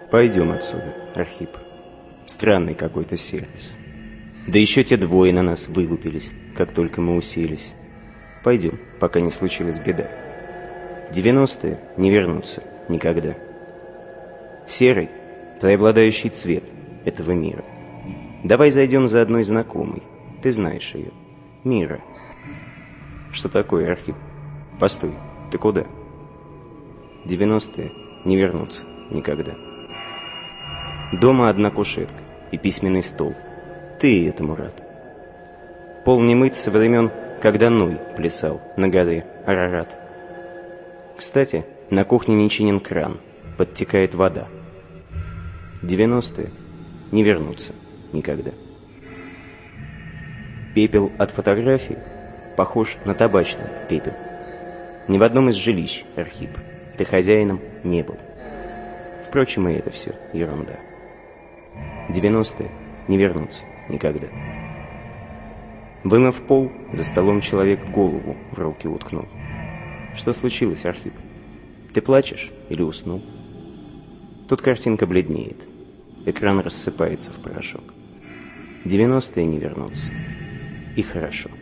Пойдем отсюда, Архип. Странный какой-то сервис. Да еще те двое на нас вылупились, как только мы уселись. Пойдем, пока не случилась беда. 90-е не вернутся никогда. Серый – преобладающий цвет этого мира. Давай зайдем за одной знакомой. Ты знаешь ее. Мира. Что такое, Архип? Постой, ты куда? 90-е не вернутся никогда. Дома одна кушетка и письменный стол. Ты этому рад. Пол не мыт со времен, когда Ной плясал на горе Арарат. Кстати, на кухне не чинен кран, подтекает вода. 90-е не вернутся никогда. Пепел от фотографии похож на табачный пепел. Ни в одном из жилищ, Архип, ты хозяином не был. Впрочем, и это все ерунда. 90-е не вернутся никогда. Вымыв пол, за столом человек голову в руки уткнул. Что случилось, Архип? Ты плачешь или уснул? Тут картинка бледнеет. Экран рассыпается в порошок. 90-е не вернутся. И хорошо.